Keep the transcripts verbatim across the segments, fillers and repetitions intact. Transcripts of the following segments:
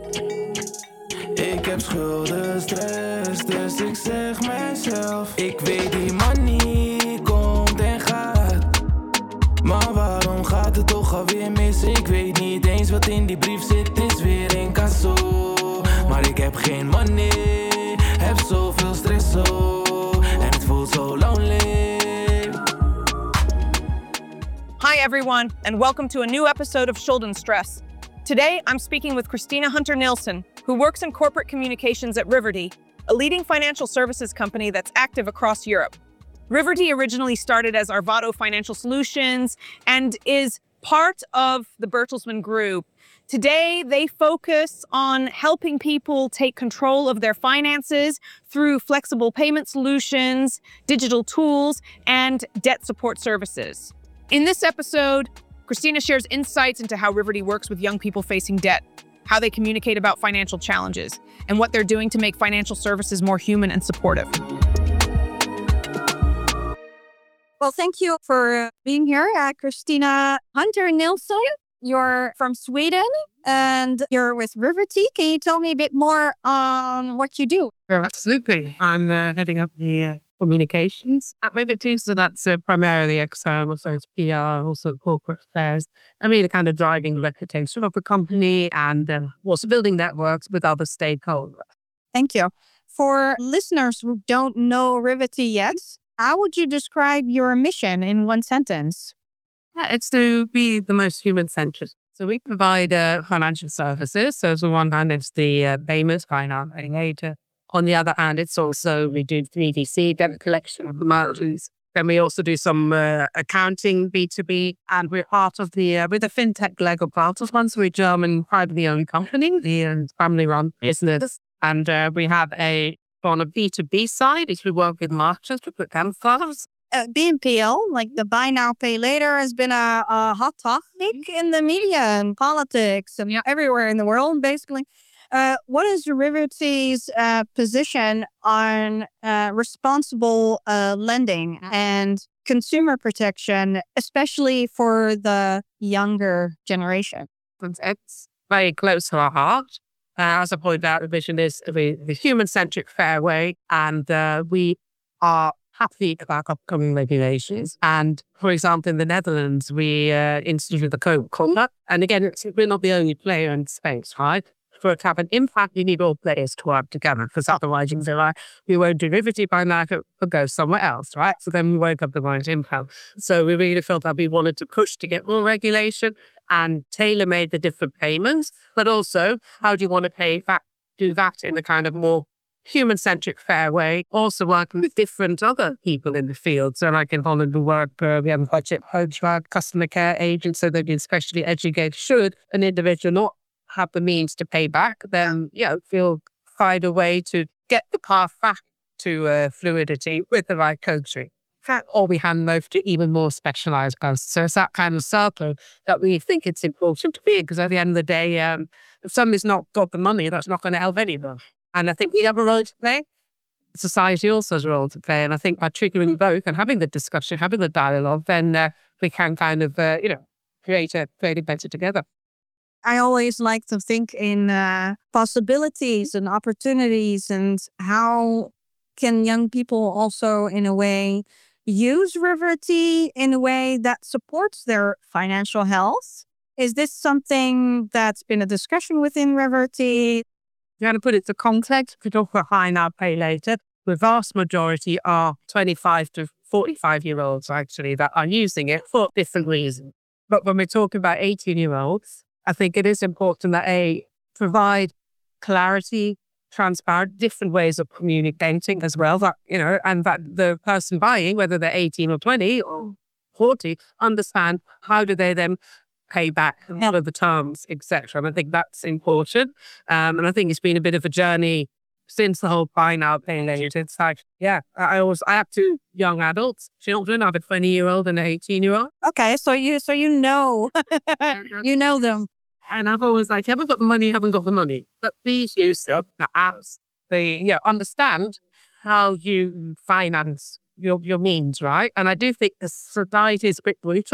Ik heb schulden, stress, dus ik zeg mijzelf. Ik weet die money komt en gaat. Maar waarom gaat het toch alweer mis? Ik weet niet eens wat in die brief zit, het is weer in kasso. Maar ik heb geen money, heb zoveel stress zo. En het voelt zo lonely. Hi everyone, and welcome to a new episode of Schulden Stress. Today, I'm speaking with Christina Hunter-Nielsen, who works in corporate communications at Riverty, a leading financial services company that's active across Europe. Riverty originally started as Arvado Financial Solutions and is part of the Bertelsmann Group. Today, they focus on helping people take control of their finances through flexible payment solutions, digital tools, and debt support services. In this episode, Christina shares insights into how Riverty works with young people facing debt, how they communicate about financial challenges, and what they're doing to make financial services more human and supportive. Well, thank you for being here, uh, Christina Hunter-Nielsen. You're from Sweden and you're with Riverty. Can you tell me a bit more on what you do? Yeah, absolutely. I'm uh, heading up the uh, communications at Riverty, so that's uh, primarily external, so it's P R, also corporate affairs. I mean, the kind of driving the reputation of the company and uh, also building networks with other stakeholders. Thank you. For listeners who don't know Riverty yet, how would you describe your mission in one sentence? Yeah, it's to be the most human-centered. So we provide uh, financial services. So on the one hand, it's the uh, payments, finance, data. On the other hand, it's also, we do three D C, debt collection of the merchants. Then we also do some uh, accounting, B two B, and we're part of the, uh, we're the fintech leg of Bertelsmann, so we're a German privately owned company, the uh, family-run business. And uh, we have a, on a B two B side, is we work with merchants to put them first. Uh, B N P L, like the buy now, pay later, has been a, a hot topic in the media and politics and yeah, everywhere in the world, basically. Uh, what is Riverty's uh, position on uh, responsible uh, lending and consumer protection, especially for the younger generation? It's very close to our heart. Uh, as I pointed out, the vision is the, the human-centric fair way, and uh, we are happy about upcoming regulations. And for example, in the Netherlands, we uh, instituted the code of conduct. And again, it's, we're not the only player in space, right? For it to have an impact, you need all players to work together, because otherwise you can say, like, we won't do Riverty by now, but go somewhere else, right? So then we won't have the right impact. So we really felt that we wanted to push to get more regulation and tailor-made the different payments, but also how do you want to pay that, do that in a kind of more human-centric fair way, also working with different other people in the field. So like in Holland, we work, uh, we have a budget coach, customer care agents, so they've been specially educated. Should an individual not have the means to pay back, then, you know, we'll find a way to get the path back to uh, fluidity with the right coaching. Or we hand over to even more specialized posts. So it's that kind of circle that we think it's important to be, because at the end of the day, um, if somebody's not got the money, that's not going to help anyone. And I think we have a role to play. Society also has a role to play. And I think by triggering both and having the discussion, having the dialogue, then uh, we can kind of, uh, you know, create a, create a better together. I always like to think in uh, possibilities and opportunities, and how can young people also, in a way, use Riverty in a way that supports their financial health. Is this something that's been a discussion within Riverty? You're going to put it to context. If we talk about buy now, pay later, the vast majority are twenty-five to forty-five year olds actually that are using it for different reasons. But when we're talking about eighteen year olds, I think it is important that A, provide clarity, transparent, different ways of communicating as well, that, you know, and that the person buying, whether they're eighteen or twenty or forty, understand how do they then pay back, what are the terms, et cetera. And I think that's important. Um, and I think it's been a bit of a journey since the whole buy now, pay later. It's like, yeah, I always, I have two young adults, children. I have a twenty year old and an eighteen year old. Okay. So you, so you know, you know them. And I've always like, you haven't got the money, you haven't got the money. But please use the apps. They, you know, understand how you finance your, your means, right? And I do think the society is a bit brutal.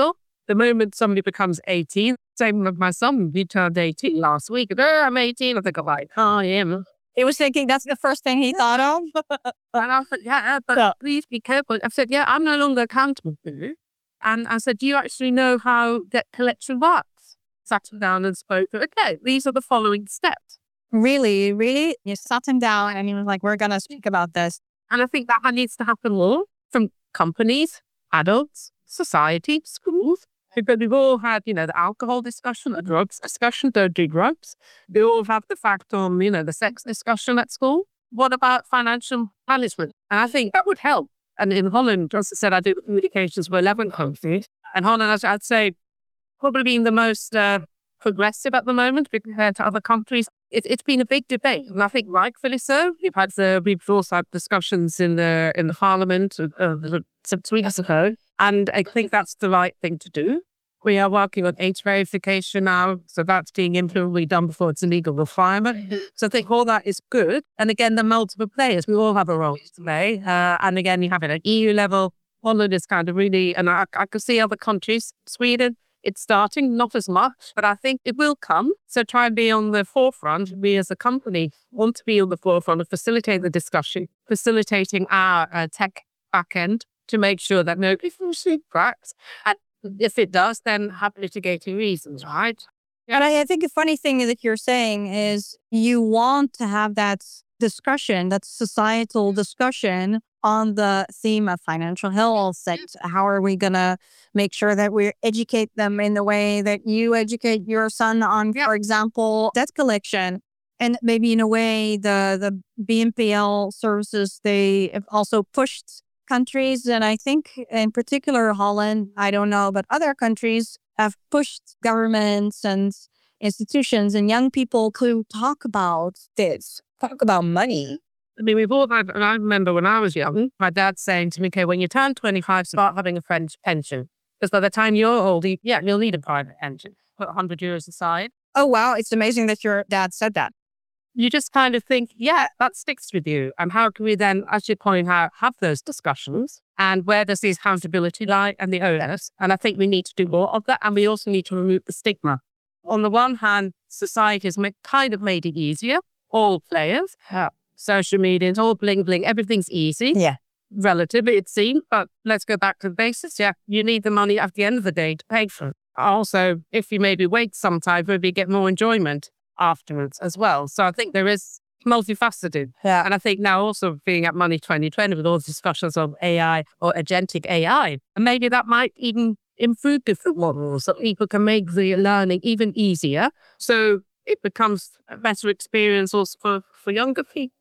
the moment somebody becomes eighteen, same with my son, he turned eighteen last week. And, oh, I'm eighteen. I think I'm like, oh, I am. He was thinking that's the first thing he thought of. And I said, yeah, but Yeah. please be careful. I said, yeah, I'm no longer accountable for you. And I said, do you actually know how debt collection works? Sat him down and spoke. Okay, these are the following steps. Really, really? You sat him down and he was like, we're going to speak about this. And I think that needs to happen more from companies, adults, society, schools. Because we've all had, you know, the alcohol discussion, the drugs discussion, don't do drugs. We all have the fact on, you know, the sex discussion at school. What about financial management? And I think that would help. And in Holland, as I said, I do communications for eleven countries. And Holland, I'd say, probably being the most uh, progressive at the moment compared to other countries. It, it's been a big debate, and I think rightfully so. We've had the, we've also had discussions in the in the Parliament uh, some weeks ago, and I think that's the right thing to do. We are working on age verification now, so that's being implemented done before it's a legal requirement. So I think all that is good. And again, the multiple players, we all have a role to play. Uh, and again, you have it at E U level. Holland is kind of really, and I, I could see other countries, Sweden, it's starting, not as much, but I think it will come. So try and be on the forefront. We as a company want to be on the forefront of facilitating the discussion, facilitating our uh, tech backend to make sure that nobody falls through cracks. And if it does, then have mitigating reasons, right? And I, I think the funny thing that you're saying is you want to have that discussion, that societal discussion on the theme of financial health. That how are we going to make sure that we educate them in the way that you educate your son on, for example, debt collection. And maybe in a way, the, the B N P L services, they have also pushed countries, and I think in particular Holland, I don't know, but other countries have pushed governments and institutions and young people to talk about this, talk about money. I mean, we've all had, and I remember when I was young, my dad saying to me, okay, when you turn twenty-five, start having a French pension. Because by the time you're old, you, yeah, you'll need a private pension. Put one hundred euros aside. Oh, wow. It's amazing that your dad said that. You just kind of think, yeah, that sticks with you. And how can we then, as you point out, have those discussions? And where does the accountability lie and the onus? And I think we need to do more of that. And we also need to remove the stigma. On the one hand, society has made, kind of made it easier. All players, yeah. Social media, it's all bling bling. Everything's easy. Yeah. Relatively, it seems. But let's go back to the basics. Yeah, you need the money at the end of the day to pay for it. Also, if you maybe wait some time, maybe get more enjoyment afterwards as well. So I think there is multifaceted. Yeah. And I think now also being at Money twenty twenty with all the discussions of A I or agentic A I, and maybe that might even improve different models so people can make the learning even easier. So it becomes a better experience also for, for younger people.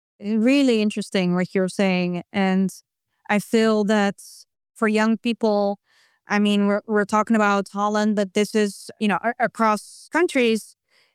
Really interesting what you're saying. And I feel that for young people, I mean, we're, we're talking about Holland, but this is, you know, across countries,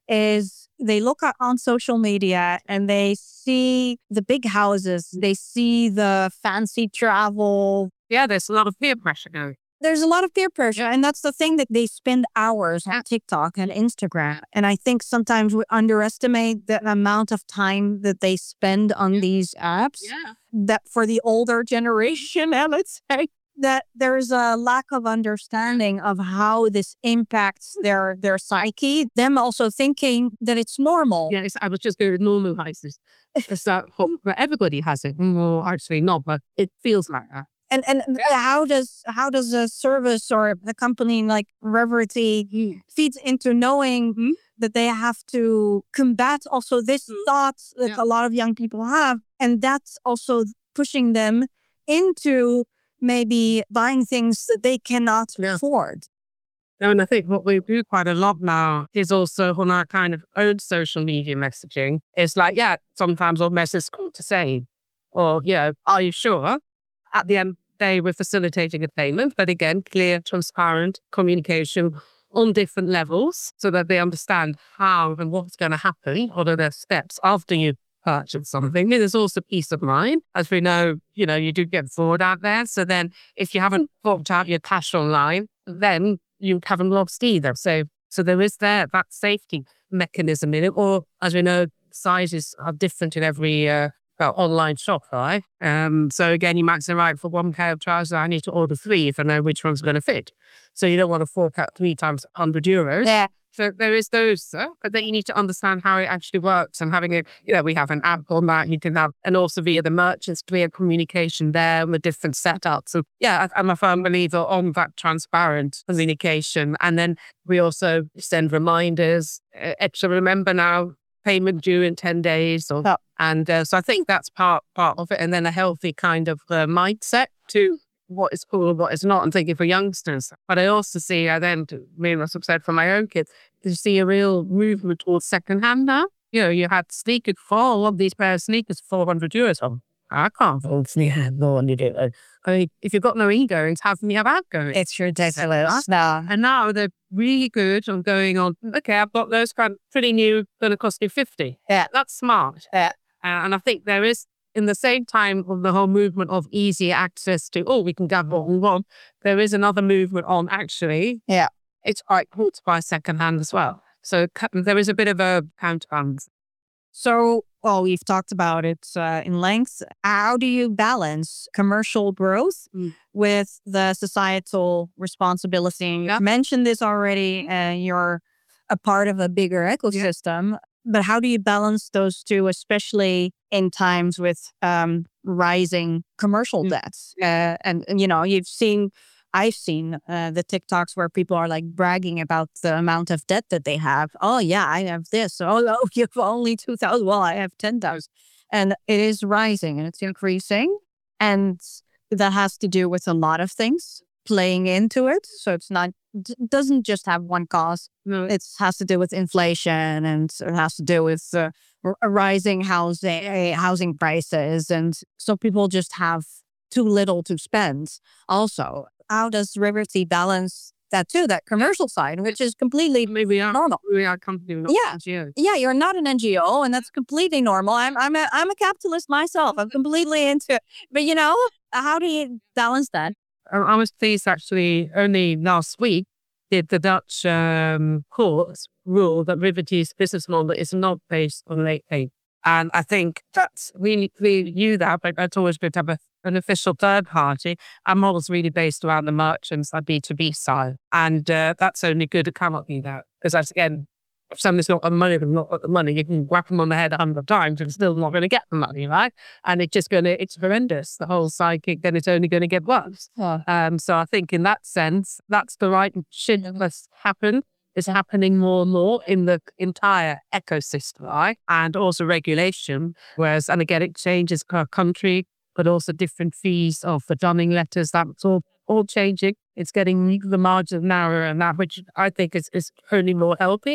is they look at on social media and they see the big houses, they see the fancy travel. Yeah, there's a lot of peer pressure going. There's a lot of peer pressure. And that's the thing, that they spend hours on TikTok and Instagram. And I think sometimes we underestimate the amount of time that they spend on these apps. Yeah. That for the older generation, and let's say, that there's a lack of understanding of how this impacts their their psyche. Them also thinking that it's normal. Yes, I was just going to normalize this. It's that everybody has it. Well, actually not, but it feels like that. And and how does how does a service or a company like Reverity feeds into knowing mm-hmm. that they have to combat also this mm-hmm. thought that yeah. a lot of young people have, and that's also pushing them into maybe buying things that they cannot yeah. afford. No, and I think what we do quite a lot now is also on our kind of own social media messaging. It's like, yeah, sometimes our message is to say, or, yeah, are you sure? At the end of the day, we're facilitating a payment, but again, clear, transparent communication on different levels so that they understand how and what's going to happen, what are their steps after you purchase something. There's also peace of mind. As we know, you know, you do get fraud out there. So then if you haven't booked out your cash online, then you haven't lost either. So so there is there that safety mechanism in it. Or as we know, sizes are different in every uh, well, online shop, right? Um, so again, you might say, right, for one pair of trousers, I need to order three if I know which one's going to fit. So you don't want to fork out three times one hundred euros. Yeah. So there is those, uh, but then you need to understand how it actually works and having a, you know, we have an app on that you can have, and also via the merchants, via communication there with different setups. So yeah, I, I'm a firm believer on that transparent communication. And then we also send reminders, uh, extra remember now, payment due in ten days. Or, Oh. And uh, so I think that's part, part of it. And then a healthy kind of uh, mindset to what is cool and what is not. I'm thinking for youngsters. But I also see, I then, to me, as I've said for my own kids, you see a real movement towards secondhand now. You know, you had sneakers for all of these pair of sneakers, four hundred euros. Oh, I can't afford sneakers. No one did it. I mean, if you've got no ingoings, how can you have outgoings? It's ridiculous. No. And now they're really good on going on, okay, I've got those kind of pretty new, going to cost me fifty. Yeah. That's smart. Yeah. Uh, and I think there is, in the same time of the whole movement of easy access to, oh, we can get what we want, there is another movement on actually, Yeah. it's quite cool to buy secondhand as well. So cu- there is a bit of a counterbalance. So, well, we've talked about it uh, in length. How do you balance commercial growth Mm. with the societal responsibility? Yeah. You mentioned this already, and you're a part of a bigger ecosystem. But how do you balance those two, especially in times with um, rising commercial Mm. debts? Uh, and, and, you know, you've seen, I've seen uh, the TikToks where people are like bragging about the amount of debt that they have. Oh, yeah, I have this. Oh, no, you have only two thousand. Well, I have ten thousand. And it is rising and it's increasing. And that has to do with a lot of things playing into it. So it's not, it doesn't just have one cause. No, It has to do with inflation, and it has to do with uh, r- rising housing uh, housing prices, and so people just have too little to spend. Also, how does Riverty balance that too? That commercial side, which is completely maybe we are, normal. we are a company. we're not Yeah. N G O. Yeah, you're not an N G O, and that's completely normal. I'm I'm a I'm a capitalist myself. I'm completely into it. But you know, how do you balance that? I I was pleased actually only last week did the Dutch um, courts rule that Riverty's business model is not based on late payment. And I think that's, we, we knew that, but it's always good to have a, an official third party. Our model's really based around the merchants, that B two B side. And uh, that's only good. It cannot be that. Because that's, again, if somebody's not got the money, they've not got the money, you can whack them on the head a hundred times and still not going to get the money, right? And it's just going to, it's horrendous, the whole psychic, then it's only going to get worse. Um, so I think in that sense, that's the right shit that must happen. It's happening more and more in the entire ecosystem, right? And also regulation. Whereas, and again, it changes per country, but also different fees of the dunning letters. That's all, all changing. It's getting the margin narrower and that, which I think is, is only more healthy.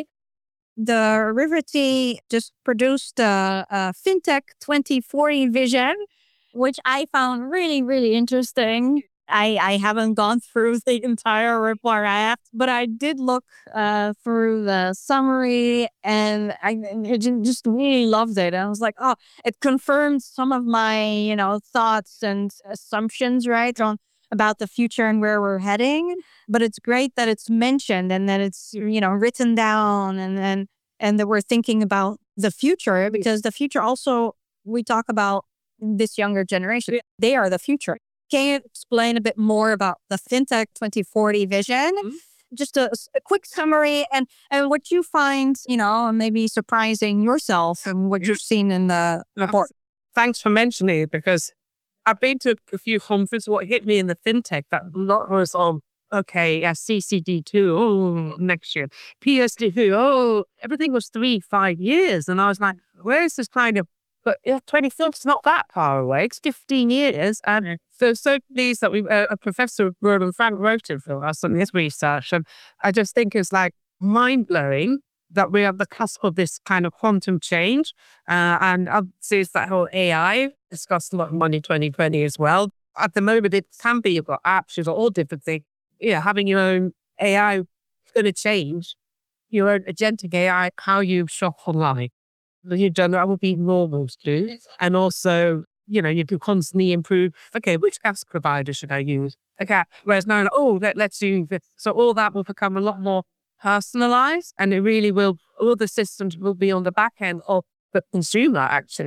The Riverty just produced a, a FinTech twenty forty vision, which I found really, really interesting. I, I haven't gone through the entire report, I have, but I did look uh, through the summary, and I, I ju- just really loved it. I was like, oh, it confirmed some of my, you know, thoughts and assumptions, right, on about the future and where we're heading. But it's great that it's mentioned and that it's, you know, written down, and and and that we're thinking about the future, because the future also, we talk about this younger generation. They are the future. Can you explain a bit more about the FinTech twenty forty vision? Mhm. Just a, a quick summary, and, and what you find, you know, maybe surprising yourself and what you've seen in the report. Thanks for mentioning it, because I've been to a few conferences. What hit me in the fintech, that a lot was on, okay, yeah, C C D two, oh, next year. P S D two, oh, everything was three, five years. And I was like, where is this kind of, but yeah, twenty-fifth's not that far away. It's fifteen years. And so, so pleased that we, uh, a professor, Roland Frank, wrote it for us on his research. And I just think it's like mind blowing that we're at the cusp of this kind of quantum change. Uh, and obviously it's that whole A I, discussed a lot of money twenty twenty as well. At the moment, it can be, you've got apps, you've got all different things. Yeah, having your own A I is going to change your own agentic A I, how you shop online. You've done that will be normal to do. And also, you know, you can constantly improve, okay, which gas provider should I use? Okay, whereas now, oh, let, let's do this. So all that will become a lot more personalized, and it really will, all the systems will be on the back end of the consumer, actually.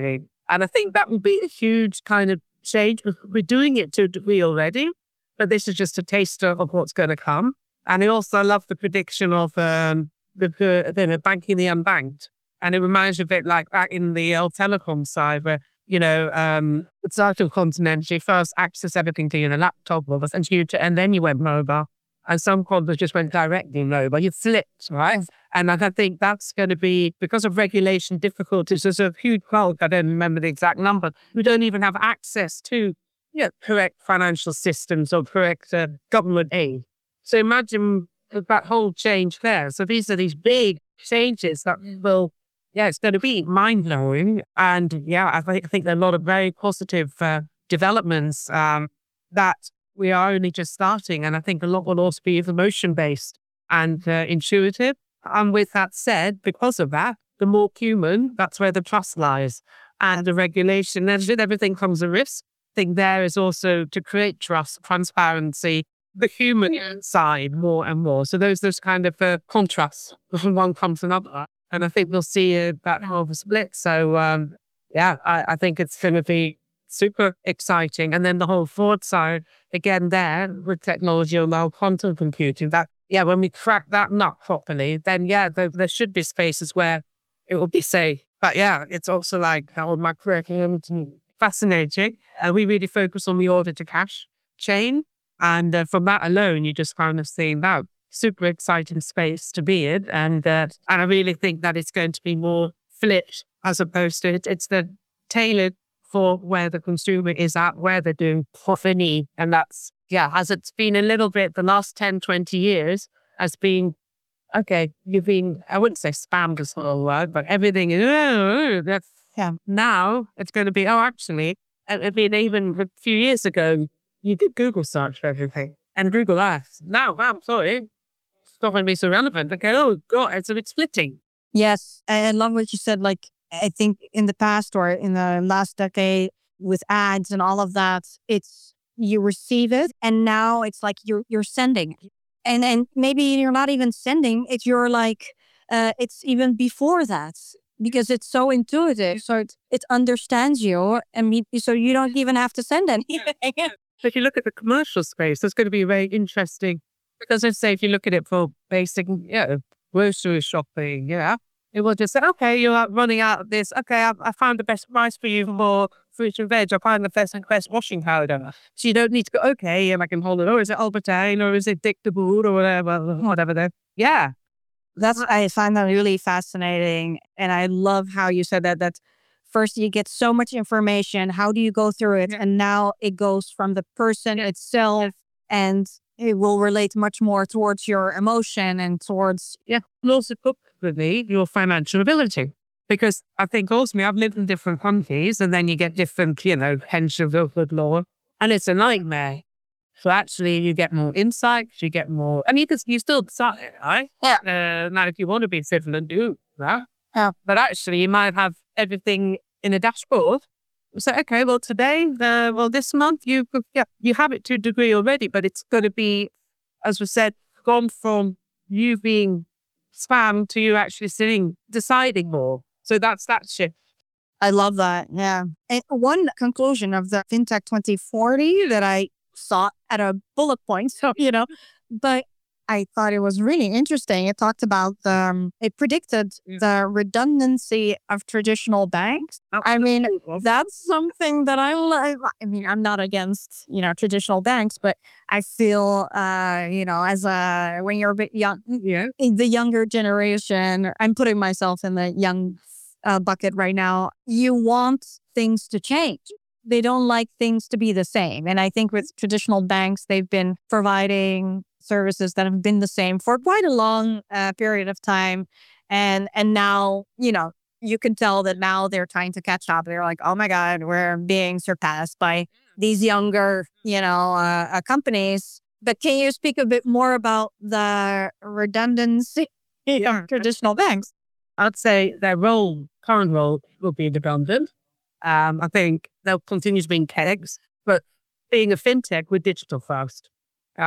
And I think that would be a huge kind of change. We're doing it to a degree already, but this is just a taster of what's going to come. And I also love the prediction of um, the, the, the banking the unbanked. And it reminds me a bit like back in the old telecom side where, you know, um, it's out of continent, you first access everything to your laptop or the computer, and then you went mobile. And some companies just went directly mobile. You flipped, right? And I think that's going to be, because of regulation difficulties, there's a huge bulk, I don't remember the exact number, who don't even have access to you know, correct financial systems or correct uh, government aid. So imagine that whole change there. So these are these big changes that will, yeah, it's going to be mind-blowing. And yeah, I think, I think there are a lot of very positive uh, developments um, that we are only just starting. And I think a lot will also be emotion-based and uh, intuitive. And with that said, because of that, the more human, that's where the trust lies. And the regulation, and with everything comes a risk. I think there is also to create trust, transparency, the human side more and more. So those those kind of uh, contrasts from one comes to another. And I think we'll see uh, that more of a split. So um, yeah, I, I think it's going to be super exciting. And then the whole fraud side, again there with technology or quantum computing, that, yeah, when we crack that nut properly, then yeah, there, there should be spaces where it will be safe. But yeah, it's also like how my curriculum, fascinating. Uh, we really focus on the order to cash chain. And uh, from that alone, you just kind of see that super exciting space to be in. And uh, and I really think that it's going to be more flipped as opposed to it. It's the tailored for where the consumer is at, where they're doing what they need. And that's, yeah, as it's been a little bit the last ten, twenty years as being, okay, you've been, I wouldn't say spammed is the whole word, but everything is, oh, that's, yeah. Now it's going to be, oh, actually, I mean, even a few years ago, you did Google search for everything and Google Earth. Now, I'm sorry, it's not going to be so relevant. Okay, oh, God, it's a bit splitting. Yes, I love what you said. Like, I think in the past or in the last decade with ads and all of that, it's you receive it and now it's like you're you're sending. And and maybe you're not even sending, it's you're like, uh, it's even before that because it's so intuitive. So it, it understands you and so you don't even have to send anything. If you look at the commercial space, that's going to be very interesting because let's say if you look at it for basic, yeah, grocery shopping, yeah, it will just say, okay, you're running out of this. Okay, I, I found the best price for you for fruit and veg. I find the best and best washing powder. So you don't need to go, okay, and I can hold it. Or is it Albertine or is it Dick de Boer or whatever, whatever. There. Yeah. That's, I find that really fascinating. And I love how you said that, that first you get so much information. How do you go through it? Yeah. And now it goes from the person yeah. itself and it will relate much more towards your emotion and towards... Yeah, and also probably your financial ability. Because I think also, I've lived in different countries and then you get different, you know, pension law, and it's a nightmare. So actually you get more insights, you get more... And you can you still decide, right? Yeah. Uh, now, if you want to be civil and do that. Yeah. But actually you might have everything in a dashboard. So, okay, well, today, uh, well, this month, you yeah, you have it to a degree already, but it's going to be, as we said, gone from you being spam to you actually sitting, deciding more. So that's that shift. I love that. Yeah. And one conclusion of the FinTech twenty forty that I saw at a bullet point, so, you know, but I thought it was really interesting. It talked about the, um, it predicted yeah. the redundancy of traditional banks. I mean, that's something that I like. I mean, I'm not against, you know, traditional banks, but I feel, uh, you know, as a, when you're a bit young, yeah. in the younger generation, I'm putting myself in the young uh, bucket right now. You want things to change. They don't like things to be the same. And I think with traditional banks, they've been providing services that have been the same for quite a long uh, period of time. And and now, you know, you can tell that now they're trying to catch up. They're like, oh my God, we're being surpassed by these younger, you know, uh, uh, companies. But can you speak a bit more about the redundancy yeah. of traditional banks? I'd say their role, current role, will be redundant. Um, I think they'll continue to be in kegs, but being a fintech, we're digital first, all right?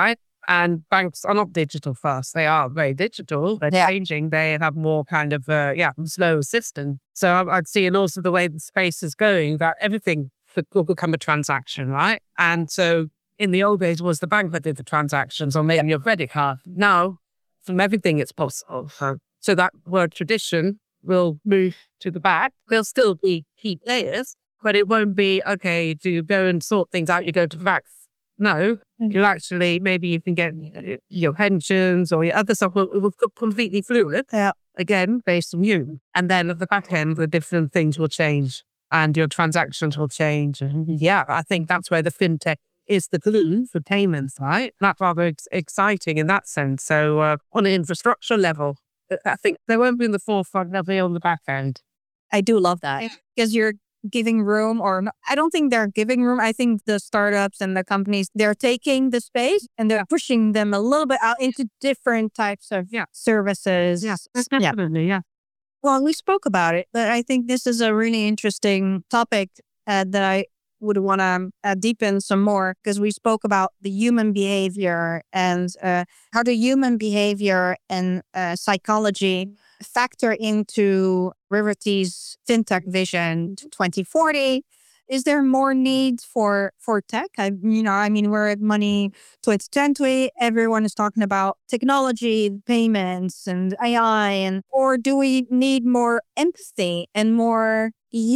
And banks are not digital first. They are very digital. They're Yeah. changing. They have more kind of, uh, yeah, slow system. So I- I'd see, and also the way the space is going, that everything will become a transaction, right? And so in the old days, it was the bank that did the transactions or maybe your credit card. Now, from everything, it's possible. So, so that word tradition will move to the back. There'll still be key players, but it won't be, okay, to go and sort things out, you go to the bank. No, you'll actually, maybe you can get your pensions or your other stuff will, will go completely fluid. Yeah. Again, based on you. And then at the back end, the different things will change and your transactions will change. And yeah, I think that's where the fintech is the glue for payments, right? That's rather ex- exciting in that sense. So uh, on an infrastructure level, I think they won't be in the forefront, they'll be on the back end. I do love that because you're giving room, or no, I don't think they're giving room. I think the startups and the companies, they're taking the space and they're pushing them a little bit out into different types of Yeah. services. Yeah, Yeah. definitely, yeah. Well, we spoke about it, but I think this is a really interesting topic uh, that I would want to uh, deepen some more, because we spoke about the human behavior and uh, how the human behavior and uh, psychology factor into Riverty's fintech vision to twenty forty. Is there more need for for tech? I, you know, I mean, we're at Money twenty twenty. Everyone is talking about technology, payments, and A I, and or do we need more empathy and more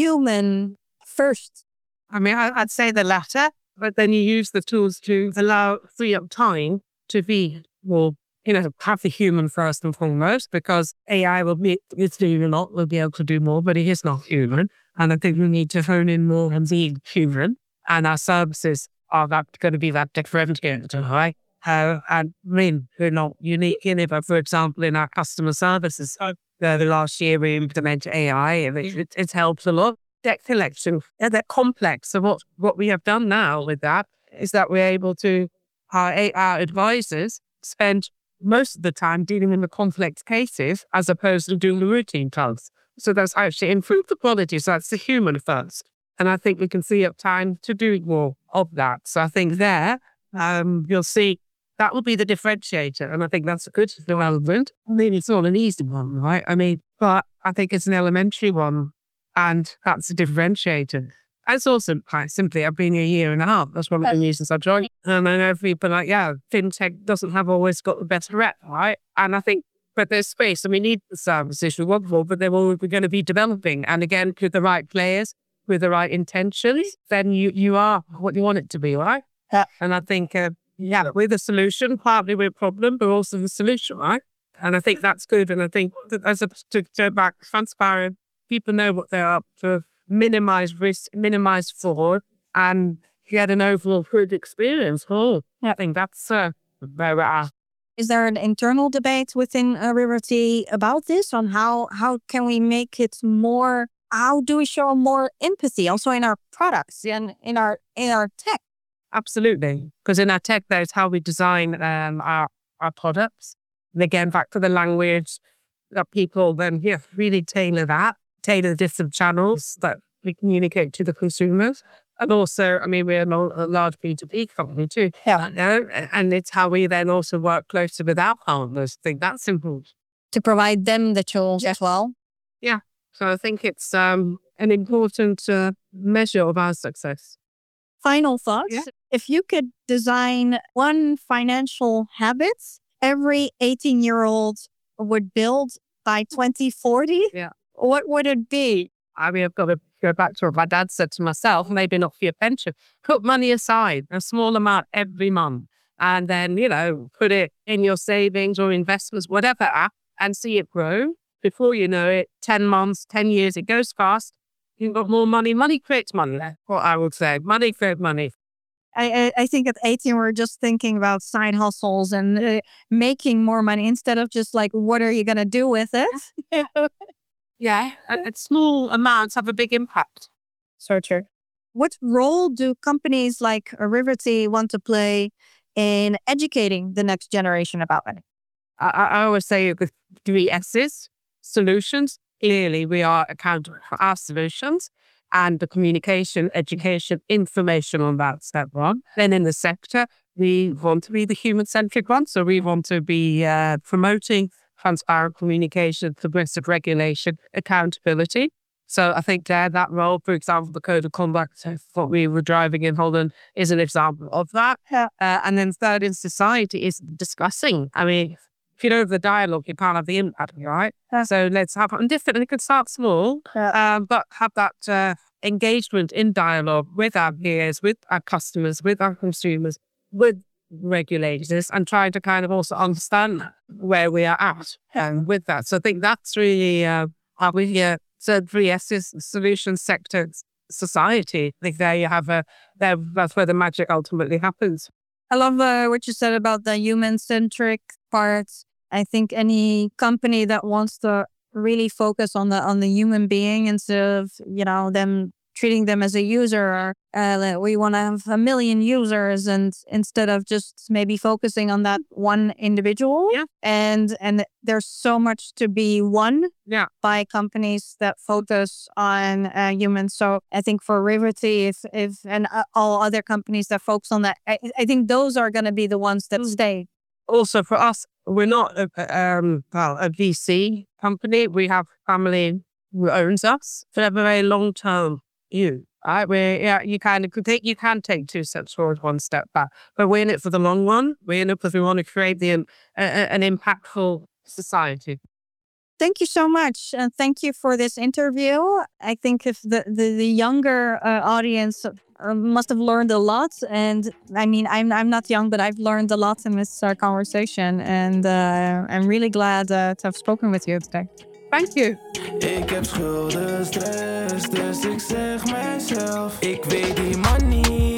human first? I mean, I, I'd say the latter, but then you use the tools to allow, free up time to be more, you know, have the human first and foremost, because A I will be, it's doing a lot, will be able to do more, but it is not human. And I think we need to hone in more on being human. And our services are that going to be that differentiator, right? Uh, and I mean, we're not unique in it, but for example, in our customer services, uh, the last year we implemented A I, and it, it, it's helped a lot. Debt collection, yeah, they're complex. So what, what we have done now with that is that we're able to, our, our advisors spend most of the time dealing with the complex cases as opposed to doing the routine tasks. So that's actually improved the quality. So that's the human first. And I think we can see up time to do more of that. So I think there, um, you'll see that will be the differentiator. And I think that's a good development. I mean, it's not an easy one, right? I mean, but I think it's an elementary one. And that's a differentiator. It's also quite simply, I've been here a year and a half. That's one of the reasons I joined. And I know people are like, yeah, fintech doesn't have always got the better rep, right? And I think, but there's space and we need the services we want for, but they're always going to be developing. And again, with the right players, with the right intentions, then you, you are what you want it to be, right? Yeah. And I think, uh, yeah, we're the solution, partly we're a problem, but also the solution, right? And I think that's good. And I think that as a, to go back, transparent, people know what they're up to, minimize risk, minimize fraud, and get an overall good experience. Oh, I think that's uh, where we're at. Is there an internal debate within uh, Riverty about this, on how, how can we make it more, how do we show more empathy also in our products and in our, in our tech? Absolutely. Because in our tech, there's how we design um, our, our products. And again, back to the language that people then, yeah, really tailor that. Tailor the different channels that we communicate to the consumers. And also, I mean, we're a large B two B company too. Yeah. You know? And it's how we then also work closer with our partners. I think that's important. To provide them the tools as well. Yeah. So I think it's um, an important uh, measure of our success. Final thoughts. Yeah. If you could design one financial habit every eighteen-year-old would build by twenty forty, Yeah. what would it be? I mean, I've got to go back to what my dad said to myself, maybe not for your pension. Put money aside, a small amount every month, and then, you know, put it in your savings or investments, whatever app, and see it grow. Before you know it, ten months, ten years, it goes fast. You've got more money. Money creates money. That's what I would say. Money creates money. I, I, I think at eighteen, we're just thinking about side hustles and uh, making more money instead of just like, what are you going to do with it? Yeah, and small amounts have a big impact. So true. What role do companies like Riverty want to play in educating the next generation about money? I, I always say the three S's, solutions. Clearly, we are accountable for our solutions. and the communication, education, information on that step one. Then in the sector, we want to be the human-centric one. So we want to be uh, promoting transparent communication, progressive regulation, accountability. So I think there, that role, for example, the code of conduct, what we were driving in Holland, is an example of that. Yeah. Uh, and then third in society is discussing. I mean, if you don't have the dialogue, you can't have the impact, right? Yeah. So let's have, and different, it can start small, Yeah. um, but have that uh, engagement in dialogue with our peers, with our customers, with our consumers, with regulators, and trying to kind of also understand where we are at um, with that. So I think that's really uh, how we uh, so three S's: solution, sector, society. I think there you have a there. That's where the magic ultimately happens. I love uh, what you said about the human-centric part. I think any company that wants to really focus on the on the human being instead of, you know, them treating them as a user. Uh, we want to have a million users, and instead of just maybe focusing on that one individual. Yeah. And and there's so much to be won Yeah. by companies that focus on uh, humans. So I think for Riverty, if if and uh, all other companies that focus on that, I, I think those are going to be the ones that stay. Also, for us, we're not a, um, well, a V C company. We have family who owns us for a very long term view. Right? We're, yeah, you kind of could take, you can take two steps forward, one step back, but we're in it for the long run. We're in it because we want to create the, uh, an impactful society. Thank you so much. And thank you for this interview. I think if the, the, the younger uh, audience uh, must have learned a lot. And I mean, I'm I'm not young, but I've learned a lot in this uh, conversation. And uh, I'm really glad uh, to have spoken with you today. Thank you. Ik heb schulden, stress, dus ik zeg mijzelf, ik weet die money